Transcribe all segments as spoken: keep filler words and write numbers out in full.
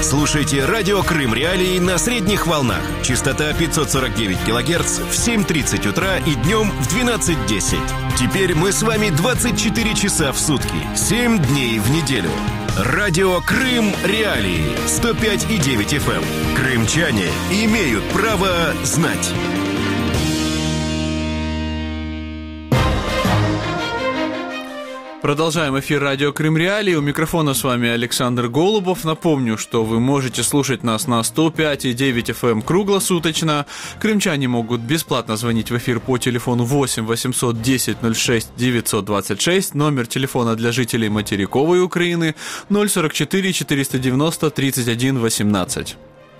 Слушайте радио Крым Реалии на средних волнах. Частота пятьсот сорок девять килогерц в семь тридцать утра и днем в двенадцать десять. Теперь мы с вами двадцать четыре часа в сутки, семь дней в неделю. Радио Крым Реалии сто пять и девять эф эм. Крымчане имеют право знать. Продолжаем эфир радио Крым Реалии. У микрофона с вами Александр Голубов. Напомню, что вы можете слушать нас на сто пять и девять эф эм круглосуточно. Крымчане могут бесплатно звонить в эфир по телефону восемь восемьсот десять ноль шесть девятьсот двадцать шесть. Номер телефона для жителей материковой Украины ноль сорок четыре четыреста девяносто тридцать один восемнадцать.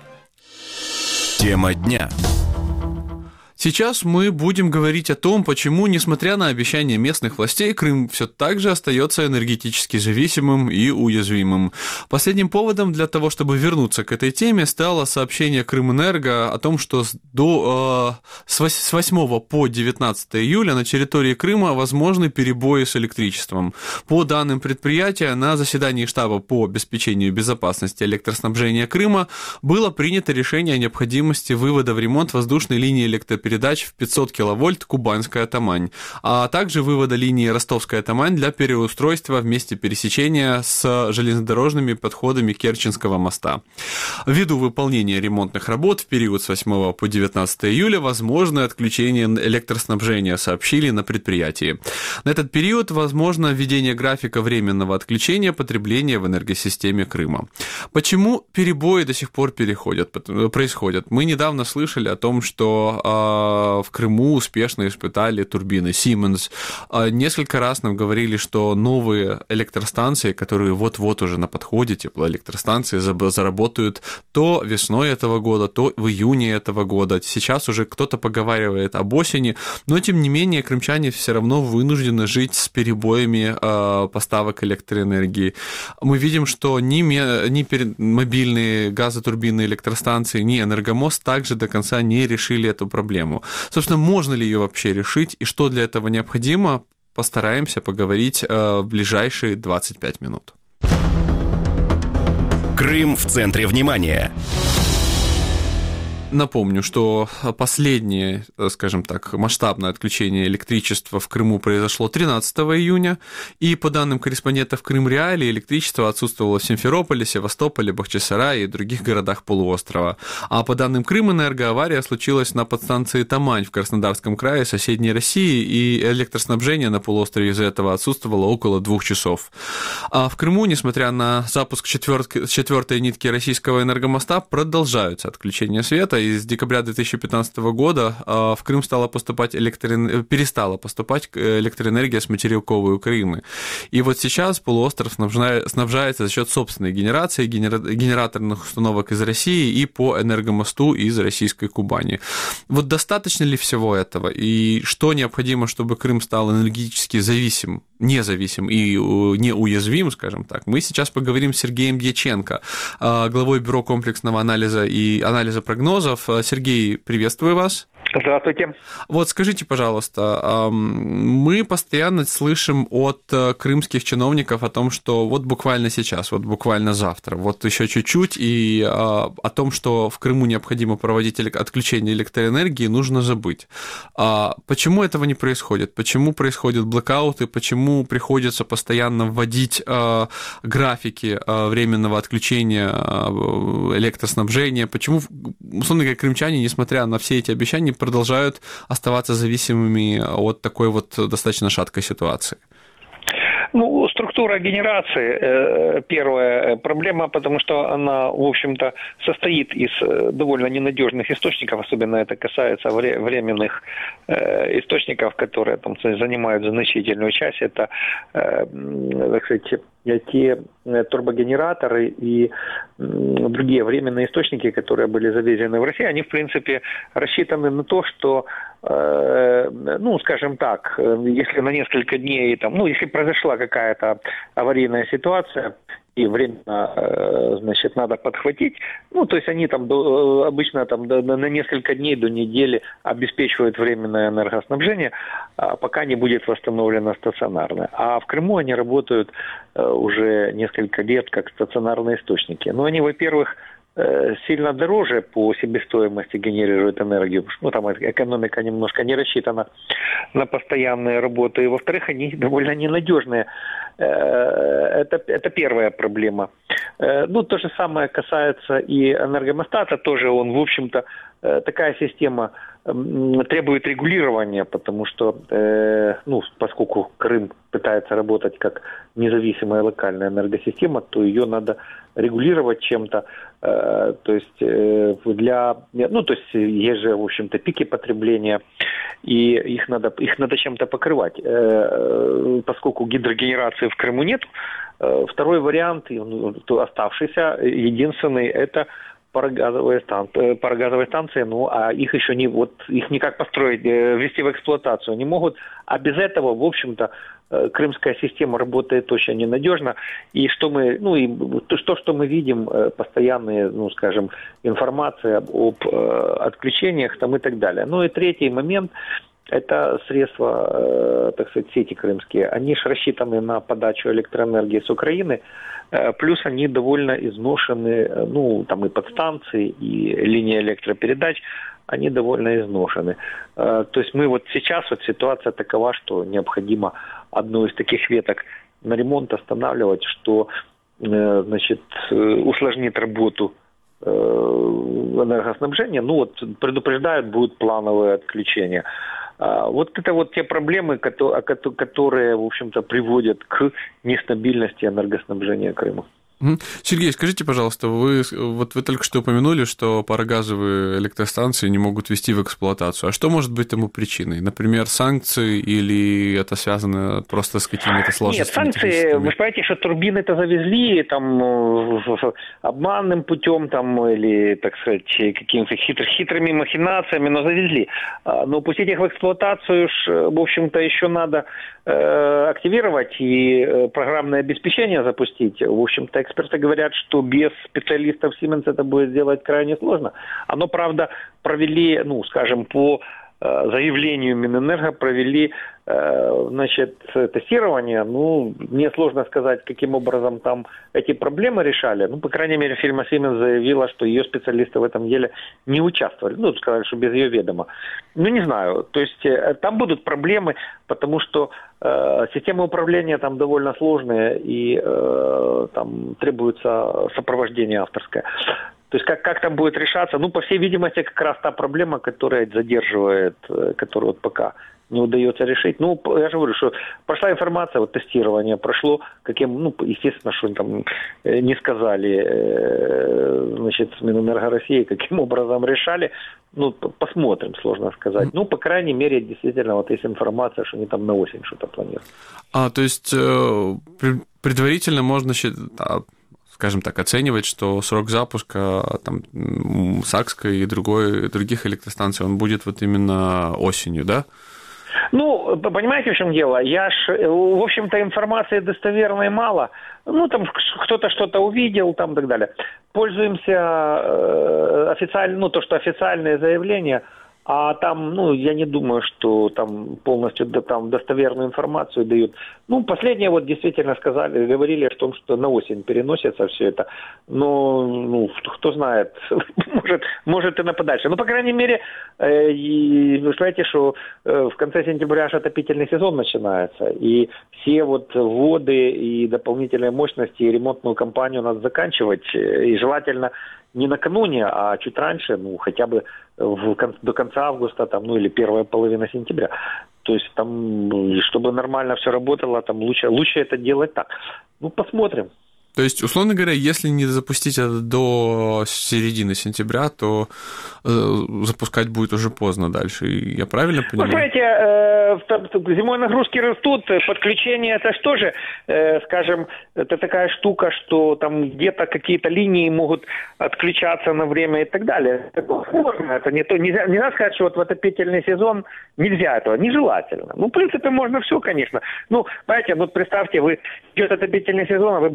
Тема дня. Сейчас мы будем говорить о том, почему, несмотря на обещания местных властей, Крым все так же остается энергетически зависимым и уязвимым. Последним поводом для того, чтобы вернуться к этой теме, стало сообщение Крымэнерго о том, что до, э, с восьмого по девятнадцатое июля на территории Крыма возможны перебои с электричеством. По данным предприятия, на заседании штаба по обеспечению безопасности электроснабжения Крыма было принято решение о необходимости вывода в ремонт воздушной линии электропередач в пятьсот киловольт Кубанская Тамань, а также вывода линии Ростовская Тамань для переустройства в месте пересечения с железнодорожными подходами Керченского моста. Ввиду выполнения ремонтных работ в период с восьмого по девятнадцатое июля возможно отключение электроснабжения, сообщили на предприятии. На этот период возможно введение графика временного отключения потребления в энергосистеме Крыма. Почему перебои до сих пор переходят, происходят? Мы недавно слышали о том, что в Крыму успешно испытали турбины Siemens. Несколько раз нам говорили, что новые электростанции, которые вот-вот уже на подходе, теплоэлектростанции, заработают то весной этого года, то в июне этого года. Сейчас уже кто-то поговаривает об осени, но тем не менее крымчане все равно вынуждены жить с перебоями поставок электроэнергии. Мы видим, что ни, ни мобильные газотурбинные электростанции, ни Энергомост также до конца не решили эту проблему. Собственно, можно ли ее вообще решить и что для этого необходимо, постараемся поговорить в ближайшие двадцать пять минут. Крым в центре внимания. Напомню, что последнее, скажем так, масштабное отключение электричества в Крыму произошло тринадцатого июня, и по данным корреспондентов Крым Реалии, электричество отсутствовало в Симферополе, Севастополе, Бахчисарае и других городах полуострова. А по данным Крымэнерго, авария случилась на подстанции Тамань в Краснодарском крае, соседней России, и электроснабжение на полуострове из-за этого отсутствовало около двух часов. А в Крыму, несмотря на запуск четвертой нитки российского энергомоста, продолжаются отключения света. И с декабря две тысячи пятнадцатого года в Крым стала поступать электроэнергия, перестала поступать электроэнергия с материковой Украины. И вот сейчас полуостров снабжается за счет собственной генерации, генераторных установок из России и по энергомосту из российской Кубани. Вот достаточно ли всего этого? И что необходимо, чтобы Крым стал энергетически зависим, независим и неуязвим, скажем так? Мы сейчас поговорим с Сергеем Дьяченко, главой бюро комплексного анализа и анализа прогнозов. Сергей, приветствую вас. Здравствуйте. Вот скажите, пожалуйста, мы постоянно слышим от крымских чиновников о том, что вот буквально сейчас, вот буквально завтра, вот еще чуть-чуть, и о том, что в Крыму необходимо проводить отключение электроэнергии, нужно забыть. Почему этого не происходит? Почему происходят блэкауты? Почему приходится постоянно вводить графики временного отключения электроснабжения? Почему, условно говоря, крымчане, несмотря на все эти обещания, продолжают оставаться зависимыми от такой вот достаточно шаткой ситуации? Ну, структура генерации, первая проблема, потому что она, в общем-то, состоит из довольно ненадежных источников, особенно это касается временных источников, которые там занимают значительную часть. Это, так сказать, те турбогенераторы и другие временные источники, которые были завезены в Россию, они, в принципе, рассчитаны на то, что, ну, скажем так, если на несколько дней, там, ну, если произошла какая-то аварийная ситуация, и временно, значит, надо подхватить. Ну, то есть они там до, обычно там до, на несколько дней, до недели обеспечивают временное энергоснабжение, пока не будет восстановлено стационарное. А в Крыму они работают уже несколько лет как стационарные источники. Но они, во-первых, сильно дороже по себестоимости генерируют энергию. Ну, там экономика немножко не рассчитана на постоянные работы. И, во-вторых, они довольно ненадежные. Это, это первая проблема. Ну, то же самое касается и энергомостата. Тоже он, в общем-то, такая система требует регулирования, потому что, ну, поскольку Крым пытается работать как независимая локальная энергосистема, то ее надо регулировать чем-то. То есть для, ну, то есть есть же, в общем-то, пики потребления, и их надо, их надо чем-то покрывать. Поскольку гидрогенерации в Крыму нет, второй вариант, оставшийся, единственный, это парогазовые станции, парогазовые станции, ну, а их еще не, вот, их никак построить, ввести в эксплуатацию не могут, а без этого, в общем-то, крымская система работает очень ненадежно, и что мы, ну, и то, что мы видим, постоянные, ну, скажем, информация об отключениях там и так далее. Ну, и третий момент, это средства, так сказать, сети крымские, они же рассчитаны на подачу электроэнергии с Украины, плюс они довольно изношены, ну, там и подстанции, и линии электропередач, они довольно изношены. То есть мы вот сейчас, вот ситуация такова, что необходимо одну из таких веток на ремонт останавливать, что, значит, усложнит работу энергоснабжения. Ну, вот предупреждают, будут плановые отключения. Вот это вот те проблемы, которые, в общем-то, приводят к нестабильности энергоснабжения Крыма. Сергей, скажите, пожалуйста, вы, вот вы только что упомянули, что парогазовые электростанции не могут ввести в эксплуатацию. А что может быть тому причиной? Например, санкции, или это связано просто с какими-то сложностями? Нет, санкции, вы же понимаете, что турбины-то завезли там обманным путем там, или, так сказать, какими-то хитр, хитрыми махинациями, но завезли. Но пустить их в эксплуатацию, в общем-то, еще надо активировать и программное обеспечение запустить. В общем-то, эксперты говорят, что без специалистов Siemens это будет сделать крайне сложно. Оно, правда, провели, ну, скажем, по заявлению Минэнерго, провели, значит, тестирование. Ну, мне сложно сказать, каким образом там эти проблемы решали. Ну, по крайней мере, фирма Siemens заявила, что ее специалисты в этом деле не участвовали. Ну, сказали, что без ее ведома. Ну, не знаю. То есть там будут проблемы, потому что э, системы управления там довольно сложные, и э, там требуется сопровождение авторское. То есть как, как там будет решаться? Ну, по всей видимости, как раз та проблема, которая задерживает, которую вот пока не удается решить. Ну, я же говорю, что прошла информация, вот тестирование прошло, каким, ну, естественно, что там не сказали, значит, с Минэнерго России, каким образом решали. Ну, посмотрим, сложно сказать. Ну, по крайней мере, действительно, вот есть информация, что они там на осень что-то планируют. А, то есть предварительно можно считать, скажем так, оценивать, что срок запуска там Сакской и другой, других электростанций, он будет вот именно осенью, да? Ну, понимаете, в чем дело? Я ж, в общем-то, информации достоверной мало. Ну, там кто-то что-то увидел, там и так далее. Пользуемся э, официально, ну, то, что официальные заявления, а там, ну, я не думаю, что там полностью там достоверную информацию дают. Ну, последнее вот действительно сказали, говорили о том, что на осень переносится все это. Но, ну, кто знает, может, может и на подальше. Ну, по крайней мере, э, и, вы знаете, что э, в конце сентября аж отопительный сезон начинается. И все вот вводы и дополнительные мощности, и ремонтную кампанию надо заканчивать. И желательно не накануне, а чуть раньше, ну, хотя бы в, до конца августа, там, ну, или первая половина сентября. То есть, там, чтобы нормально все работало, там, лучше, лучше это делать так. Ну, посмотрим. То есть, условно говоря, если не запустить это до середины сентября, то э, запускать будет уже поздно дальше. Я правильно понимаю? Вы знаете, э, зимой нагрузки растут, подключение это что же, э, скажем, это такая штука, что там где-то какие-то линии могут отключаться на время и так далее. Это сложно, это не то. Нельзя, нельзя сказать, что вот в отопительный сезон нельзя этого, нежелательно. Ну, в принципе, можно все, конечно. Ну, понимаете, вот представьте, вы идет отопительный сезон, а вы батарею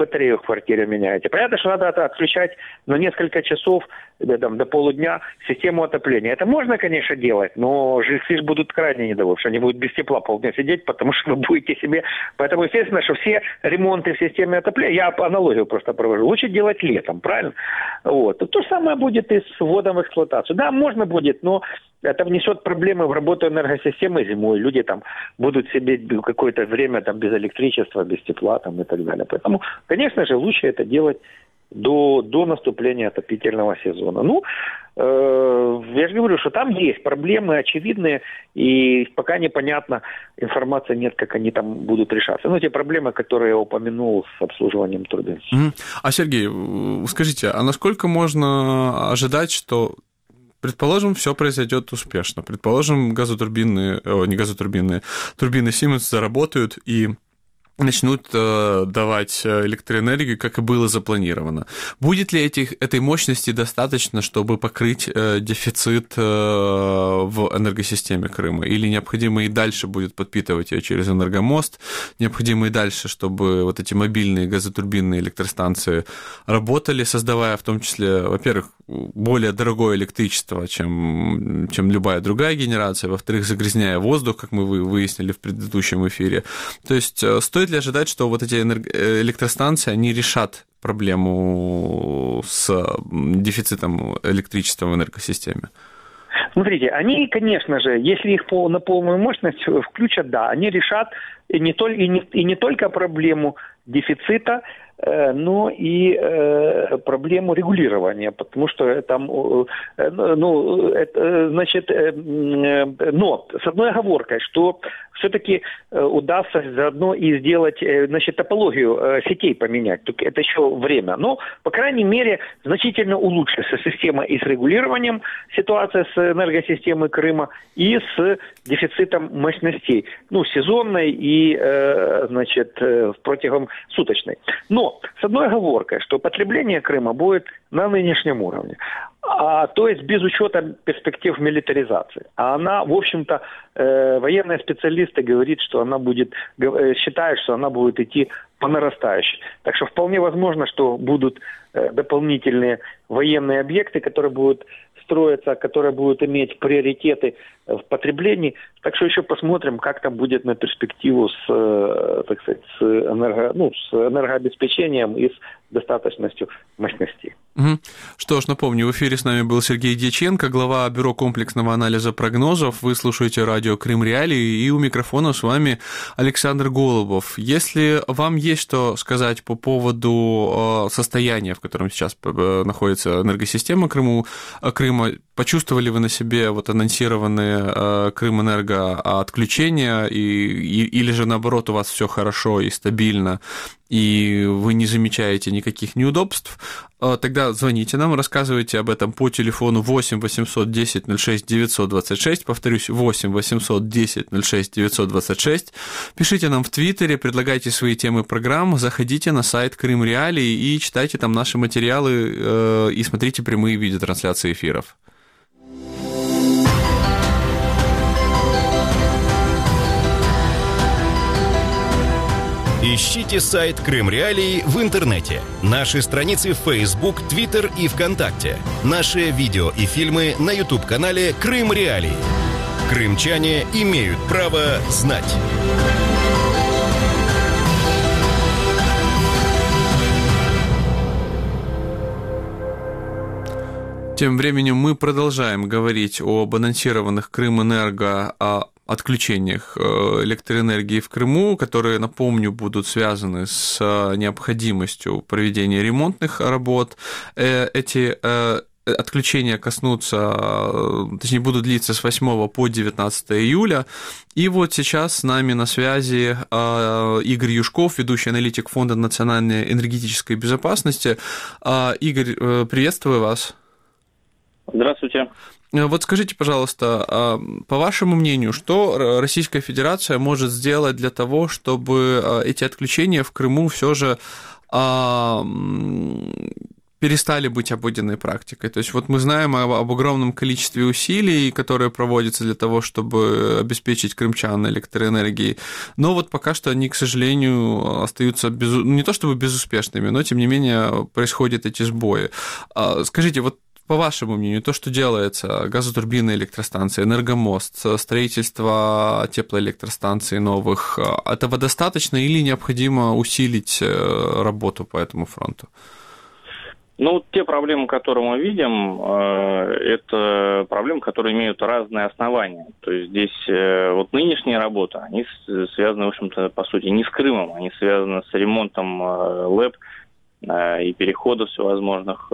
квартире меняете. Понятно, что надо отключать на несколько часов, там, до полудня систему отопления. Это можно, конечно, делать, но жильцы же будут крайне недовольны, что они будут без тепла полдня сидеть, потому что вы будете себе... Поэтому, естественно, что все ремонты в системе отопления, я аналогию просто провожу, лучше делать летом, правильно? Вот. То же самое будет и с вводом в эксплуатацию. Да, можно будет, но это внесет проблемы в работу энергосистемы зимой. Люди там будут себе какое-то время там без электричества, без тепла там, и так далее. Поэтому, конечно же, лучше это делать до, до наступления отопительного сезона. Ну, э, я же говорю, что там есть проблемы очевидные, и пока непонятно, информации нет, как они там будут решаться. Ну, те проблемы, которые я упомянул с обслуживанием турбин. Mm-hmm. А, Сергей, скажите, а насколько можно ожидать, что, предположим, все произойдет успешно, предположим, газотурбинные, о, не газотурбинные, турбины Siemens заработают и начнут э, давать электроэнергию, как и было запланировано. Будет ли этих, этой мощности достаточно, чтобы покрыть э, дефицит э, в энергосистеме Крыма? Или необходимо и дальше будет подпитывать ее через энергомост? Необходимо и дальше, чтобы вот эти мобильные газотурбинные электростанции работали, создавая в том числе, во-первых, более дорогое электричество, чем, чем любая другая генерация, во-вторых, загрязняя воздух, как мы выяснили в предыдущем эфире. То есть стоит ли ожидать, что вот эти электростанции, они решат проблему с дефицитом электричества в энергосистеме? Смотрите, они, конечно же, если их по, на полную мощность включат, да, они решат и не, толь, и не, и не только проблему дефицита, но и э, проблему регулирования, потому что там, э, ну, это, значит, э, но с одной оговоркой, что все-таки удастся заодно и сделать, значит, топологию сетей поменять. Это еще время. Но, по крайней мере, значительно улучшится система и с регулированием, ситуация с энергосистемой Крыма, и с дефицитом мощностей. Ну, сезонной и, значит, протягом суточной. Но, с одной оговоркой, что потребление Крыма будет на нынешнем уровне. А, то есть без учета перспектив милитаризации. А она, в общем-то, э, военные специалисты говорят, что она будет, э, считают, что она будет идти по нарастающей. Так что вполне возможно, что будут э, дополнительные военные объекты, которые будут строиться, которые будут иметь приоритеты в потреблении. Так что еще посмотрим, как там будет на перспективу с, э, так сказать, с, энерго, ну, с энергообеспечением и с достаточностью мощностей. Угу. Что ж, напомню, в эфире с нами был Сергей Дьяченко, глава Бюро комплексного анализа прогнозов. Вы слушаете радио Крым Реалии, и у микрофона с вами Александр Голубов. Если вам есть что сказать по поводу состояния, в котором сейчас находится энергосистема Крыму, Крыма, почувствовали вы на себе вот анонсированные Крымэнерго отключения, и, и, или же наоборот у вас все хорошо и стабильно, и вы не замечаете никаких неудобств, тогда звоните нам, рассказывайте об этом по телефону восемь восемьсот десять ноль шесть девятьсот двадцать шесть, повторюсь, восемь восемьсот десять ноль шесть девятьсот двадцать шесть, пишите нам в Твиттере, предлагайте свои темы программ, заходите на сайт Крым Реалии и читайте там наши материалы и смотрите прямые видеотрансляции эфиров. Ищите сайт Крым Реалии в интернете, наши страницы в Facebook, Twitter и ВКонтакте, наши видео и фильмы на YouTube-канале Крым Реалии. Крымчане имеют право знать. Тем временем мы продолжаем говорить об анонсированных Крымэнерго отключениях электроэнергии в Крыму, которые, напомню, будут связаны с необходимостью проведения ремонтных работ. Эти отключения коснутся, точнее, будут длиться с восьмого по девятнадцатое июля. И вот сейчас с нами на связи Игорь Юшков, ведущий аналитик Фонда национальной энергетической безопасности. Игорь, приветствую вас. Здравствуйте. Вот скажите, пожалуйста, по вашему мнению, что Российская Федерация может сделать для того, чтобы эти отключения в Крыму все же перестали быть обыденной практикой. То есть вот мы знаем об, об огромном количестве усилий, которые проводятся для того, чтобы обеспечить крымчан электроэнергией, но вот пока что они, к сожалению, остаются без, не то чтобы безуспешными, но тем не менее происходят эти сбои. Скажите, вот по вашему мнению, то, что делается, газотурбинные электростанции, энергомост, строительство теплоэлектростанций новых, этого достаточно или необходимо усилить работу по этому фронту? Ну, те проблемы, которые мы видим, это проблемы, которые имеют разные основания. То есть здесь вот нынешняя работа, они связаны, в общем-то, по сути, не с Крымом, они связаны с ремонтом ЛЭП и переходов всевозможных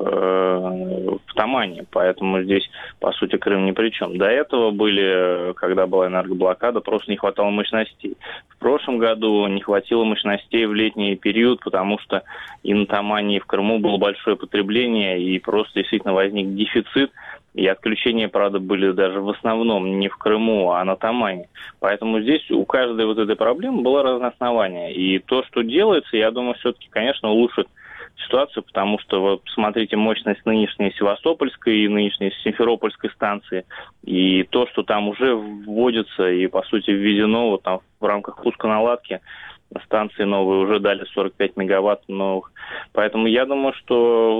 в Тамане. Поэтому здесь, по сути, Крым ни при чем. До этого были, когда была энергоблокада, просто не хватало мощностей. В прошлом году не хватило мощностей в летний период, потому что и на Тамане, и в Крыму было большое потребление, и просто действительно возник дефицит. И отключения, правда, были даже в основном не в Крыму, а на Тамане. Поэтому здесь у каждой вот этой проблемы было разное основание. И то, что делается, я думаю, все-таки, конечно, улучшит ситуацию, потому что, вот, посмотрите, мощность нынешней Севастопольской и нынешней Симферопольской станции, и то, что там уже вводится и, по сути, введено вот, там, в рамках пусконаладки, станции новые уже дали сорок пять мегаватт новых. Поэтому я думаю, что в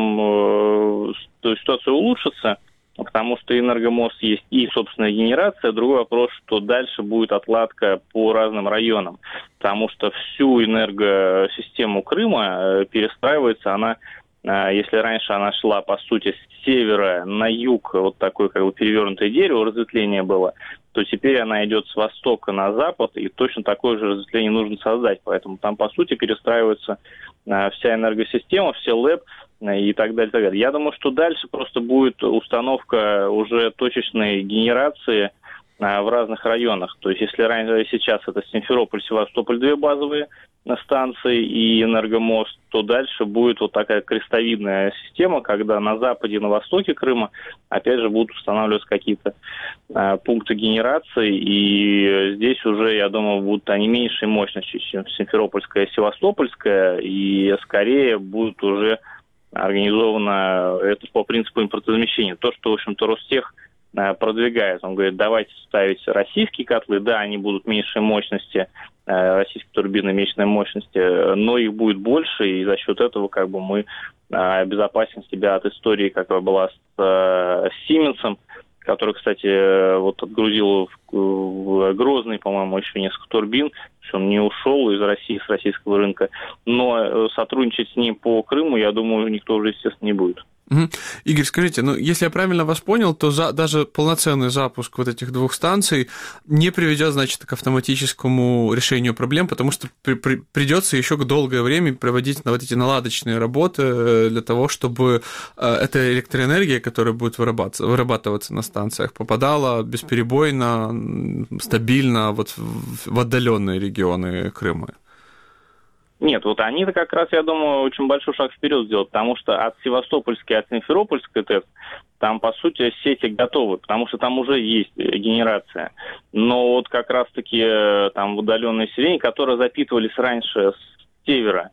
лучшем э, ситуация улучшится, потому что энергомост есть и собственная генерация. Другой вопрос, что дальше будет отладка по разным районам, потому что всю энергосистему Крыма перестраивается она, если раньше она шла, по сути, с севера на юг, вот такое как бы перевернутое дерево, разветвление было, то теперь она идет с востока на запад, и точно такое же разветвление нужно создать. Поэтому там, по сути, перестраивается вся энергосистема, все ЛЭП, и так далее, и так далее. Я думаю, что дальше просто будет установка уже точечной генерации а, в разных районах. То есть, если раньше, сейчас это Симферополь, Севастополь, две базовые станции и энергомост, то дальше будет вот такая крестовидная система, когда на западе и на востоке Крыма, опять же, будут устанавливаться какие-то а, пункты генерации, и здесь уже, я думаю, будут они меньшей мощности, чем Симферопольская и Севастопольская, и скорее будут уже организовано это по принципу импортозамещения. То, что, в общем-то, Ростех продвигает. Он говорит, давайте ставить российские котлы, да, они будут меньшей мощности, российские турбины меньшей мощности, но их будет больше, и за счет этого как бы мы обезопасим себя от истории, какая была с Сименсом, который, кстати, вот отгрузил в Грозный, по-моему, еще несколько турбин, то есть он не ушел из России, с российского рынка, но сотрудничать с ним по Крыму, я думаю, никто уже, естественно, не будет. Угу. Игорь, скажите, ну, если я правильно вас понял, то за, даже полноценный запуск вот этих двух станций не приведет, значит, к автоматическому решению проблем, потому что при, при, придется еще долгое время проводить вот эти наладочные работы для того, чтобы эта электроэнергия, которая будет вырабатываться, вырабатываться на станциях, попадала бесперебойно, стабильно вот в, в отдаленные регионы Крыма. Нет, вот они-то как раз, я думаю, очень большой шаг вперед сделают, потому что от Севастопольской, от Симферопольской ТЭЦ там, по сути, сети готовы, потому что там уже есть генерация. Но вот как раз-таки там в удаленные селения, которые запитывались раньше с севера,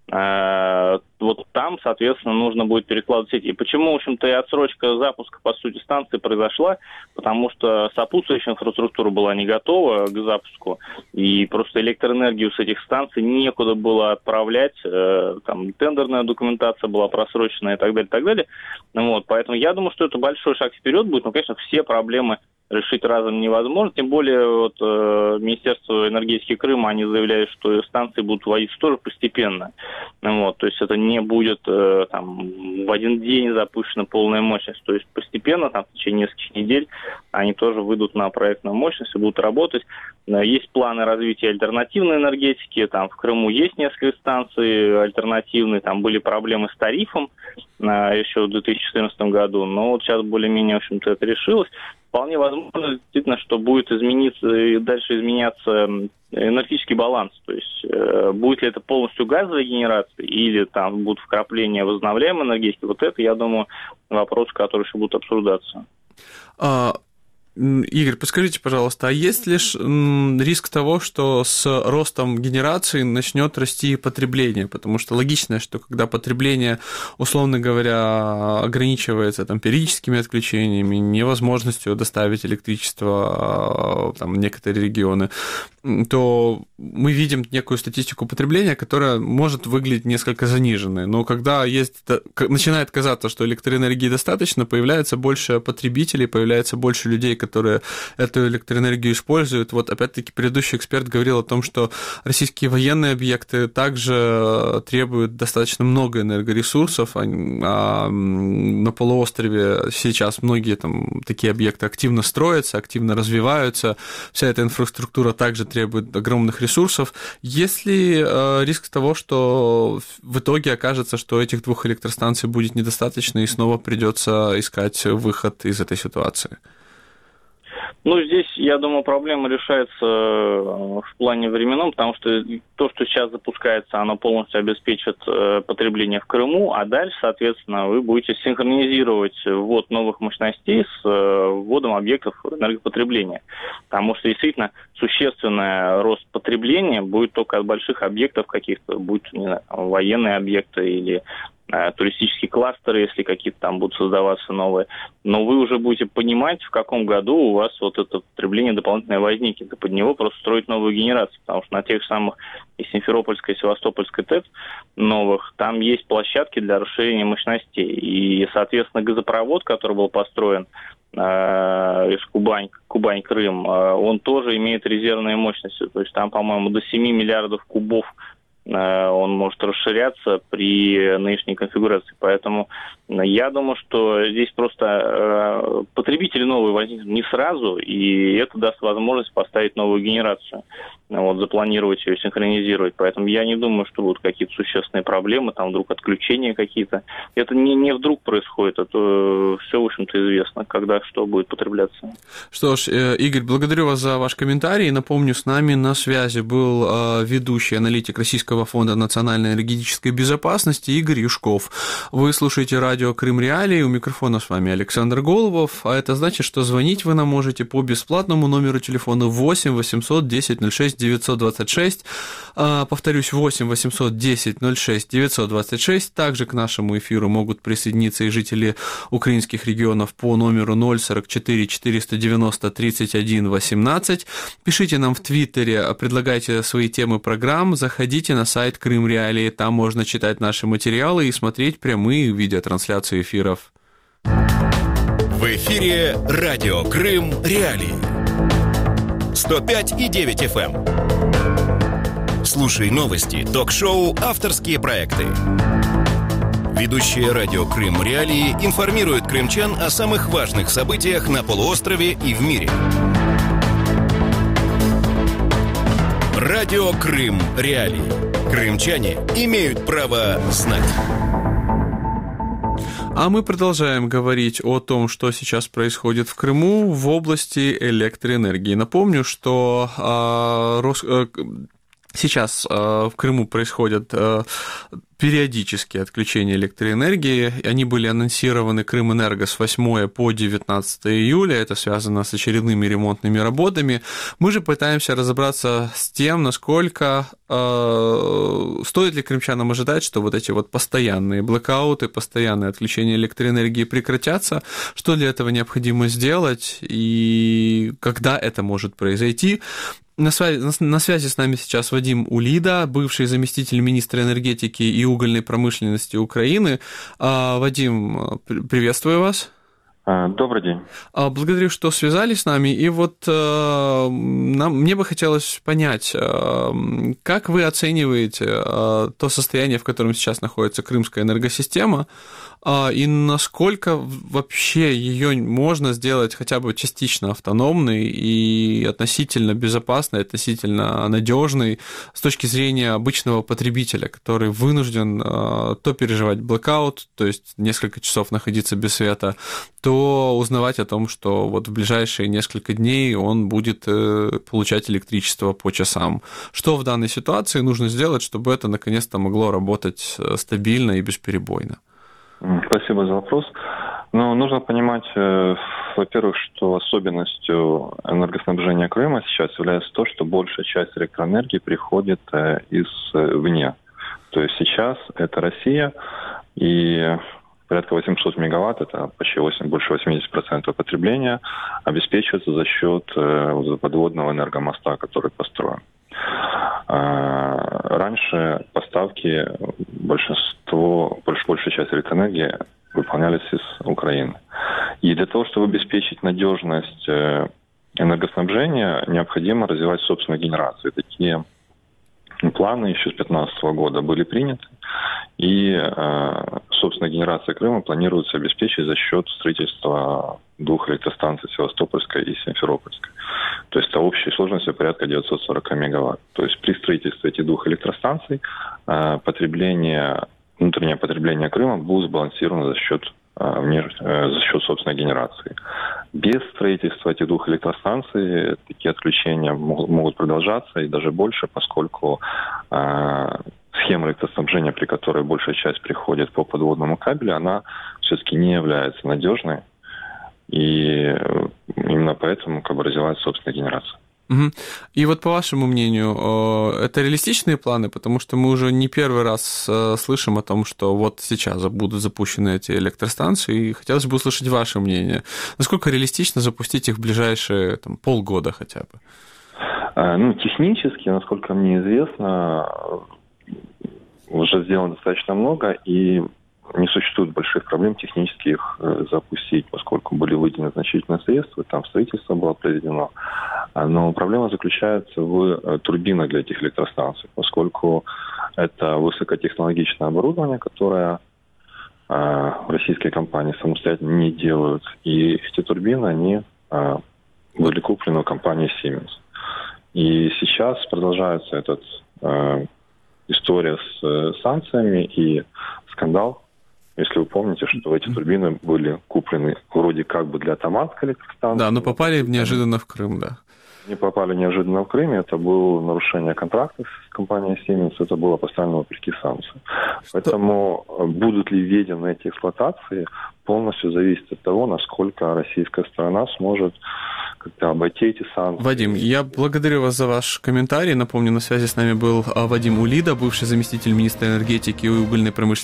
э, вот там, соответственно, нужно будет перекладывать сети. И почему, в общем-то, и отсрочка запуска, по сути, станции произошла, потому что сопутствующая инфраструктура была не готова к запуску, и просто электроэнергию с этих станций некуда было отправлять, э, там тендерная документация была просрочена и так далее, и так далее. Вот, поэтому я думаю, что это большой шаг вперед будет, но, конечно, все проблемы решить разом невозможно, тем более вот, э, Министерство энергетики Крыма, они заявляют, что станции будут вводиться тоже постепенно, вот, то есть это не будет э, там, в один день запущена полная мощность, то есть постепенно, там, в течение нескольких недель они тоже выйдут на проектную мощность и будут работать. Есть планы развития альтернативной энергетики, там в Крыму есть несколько станций альтернативные, там были проблемы с тарифом а, еще в две тысячи четырнадцатом году, но вот сейчас более-менее, в общем-то, это решилось. Вполне возможно, действительно, что будет измениться и дальше изменяться энергетический баланс. То есть э, будет ли это полностью газовая генерация или там будут вкрапления возобновляемой энергетики. Вот это, я думаю, вопрос, который еще будет обсуждаться. А... Игорь, подскажите, пожалуйста, а есть ли риск того, что с ростом генерации начнет расти потребление? Потому что логично, что когда потребление, условно говоря, ограничивается там, периодическими отключениями, невозможностью доставить электричество там, в некоторые регионы, то мы видим некую статистику потребления, которая может выглядеть несколько заниженной. Но когда есть, начинает казаться, что электроэнергии достаточно, появляется больше потребителей, появляется больше людей, которые эту электроэнергию используют. Вот опять-таки предыдущий эксперт говорил о том, что российские военные объекты также требуют достаточно много энергоресурсов, а на полуострове сейчас многие там, такие объекты активно строятся, активно развиваются, вся эта инфраструктура также требует огромных ресурсов. Есть ли риск того, что в итоге окажется, что этих двух электростанций будет недостаточно и снова придется искать выход из этой ситуации? Ну, здесь, я думаю, проблема решается в плане временном, потому что то, что сейчас запускается, оно полностью обеспечит потребление в Крыму, а дальше, соответственно, вы будете синхронизировать ввод новых мощностей с вводом объектов энергопотребления. Потому что, действительно, существенный рост потребления будет только от больших объектов каких-то, будь то, не знаю, военные объекты или туристические кластеры, если какие-то там будут создаваться новые. Но вы уже будете понимать, в каком году у вас вот это потребление дополнительное возникнет. И под него просто строить новую генерацию. Потому что на тех же самых и Симферопольской, и Севастопольской ТЭЦ новых, там есть площадки для расширения мощностей. И, соответственно, газопровод, который был построен э, из Кубань, Кубань-Крым, э, он тоже имеет резервные мощности. То есть там, по-моему, до семи миллиардов кубов он может расширяться при нынешней конфигурации. Поэтому я думаю, что здесь просто потребители новые возникнут не сразу, и это даст возможность поставить новую генерацию, вот, запланировать ее, синхронизировать. Поэтому я не думаю, что будут какие-то существенные проблемы, там вдруг отключения какие-то. Это не, не вдруг происходит, это все, в общем-то, известно, когда что будет потребляться. Что ж, Игорь, благодарю вас за ваш комментарий. Напомню, с нами на связи был ведущий аналитик Российского фонда национальной энергетической безопасности Игорь Юшков. Вы слушаете радио Крым Реалии, у микрофона с вами Александр Голубов, а это значит, что звонить вы нам можете по бесплатному номеру телефона восемь восемьсот десять ноль шесть девятьсот двадцать шесть, повторюсь, восемь восемьсот десять ноль шесть девятьсот двадцать шесть. Также к нашему эфиру могут присоединиться и жители украинских регионов по номеру ноль сорок четыре четыреста девяносто тридцать один восемнадцать. Пишите нам в Твиттере, предлагайте свои темы программ, заходите на сайт Крым Реалии, там можно читать наши материалы и смотреть прямые видеотрансляции эфиров. В эфире радио Крым Реалии. сто пять и девять эф эм. Слушай новости, ток-шоу, авторские проекты. Ведущие радио Крым Реалии информируют крымчан о самых важных событиях на полуострове и в мире. Радио Крым Реалии. Крымчане имеют право знать. А мы продолжаем говорить о том, что сейчас происходит в Крыму в области электроэнергии. Напомню, что а, Рос... сейчас а, в Крыму происходят а, периодические отключения электроэнергии. Они были анонсированы Крымэнерго с восьмого по девятнадцатое июля. Это связано с очередными ремонтными работами. Мы же пытаемся разобраться с тем, насколько э, стоит ли крымчанам ожидать, что вот эти вот постоянные блэкауты, постоянные отключения электроэнергии прекратятся, что для этого необходимо сделать и когда это может произойти. На связи, на связи с нами сейчас Вадим Улида, бывший заместитель министра энергетики и угольной промышленности Украины. Вадим, приветствую вас. Добрый день. Благодарю, что связались с нами. И вот нам, мне бы хотелось понять, как вы оцениваете то состояние, в котором сейчас находится крымская энергосистема, и насколько вообще ее можно сделать хотя бы частично автономной и относительно безопасной, относительно надежной с точки зрения обычного потребителя, который вынужден то переживать блэкаут, то есть несколько часов находиться без света, то узнавать о том, что вот в ближайшие несколько дней он будет получать электричество по часам. Что в данной ситуации нужно сделать, чтобы это наконец-то могло работать стабильно и бесперебойно? Спасибо за вопрос. Но нужно понимать во-первых, что особенностью энергоснабжения Крыма сейчас является то, что большая часть электроэнергии приходит извне. То есть сейчас это Россия, и порядка восемьсот мегаватт, это почти восемь, больше восемьдесят процентов потребления, обеспечивается за счет подводного энергомоста, который построен. Раньше поставки, большинство, большая часть электроэнергии выполнялись из Украины. И для того, чтобы обеспечить надежность энергоснабжения, необходимо развивать собственную генерацию. Такие планы еще с две тысячи пятнадцатого года были приняты, и собственная генерация Крыма планируется обеспечить за счет строительства двух электростанций, Севастопольской и Симферопольской. То есть общей сложностью порядка девятьсот сорок мегаватт. То есть при строительстве этих двух электростанций потребление, внутреннее потребление Крыма будет сбалансировано за счет, за счет собственной генерации. Без строительства этих двух электростанций такие отключения могут продолжаться и даже больше, поскольку схема электроснабжения, при которой большая часть приходит по подводному кабелю, она все-таки не является надежной. И именно поэтому как бы развивается собственная генерация. Угу. И вот по вашему мнению, это реалистичные планы? Потому что мы уже не первый раз слышим о том, что вот сейчас будут запущены эти электростанции, и хотелось бы услышать ваше мнение. Насколько реалистично запустить их в ближайшие там, полгода хотя бы? Ну, технически, насколько мне известно, уже сделано достаточно много, и не существует больших проблем технически их запустить, поскольку были выделены значительные средства, там строительство было проведено. Но проблема заключается в турбинах для этих электростанций, поскольку это высокотехнологичное оборудование, которое российские компании самостоятельно не делают. И эти турбины, они были куплены у компании Siemens. И сейчас продолжается эта история с санкциями и скандал. Если вы помните, что эти турбины были куплены вроде как бы для Таманской электростанции. Да, но попали неожиданно в Крым, да. Не попали неожиданно в Крым, это было нарушение контрактов с компанией Siemens, это было поставлено вопреки санкциям. Что? Поэтому будут ли введены эти эксплуатации, полностью зависит от того, насколько российская сторона сможет как-то обойти эти санкции. Вадим, я благодарю вас за ваш комментарий. Напомню, на связи с нами был Вадим Улида, бывший заместитель министра энергетики и угольной промышленности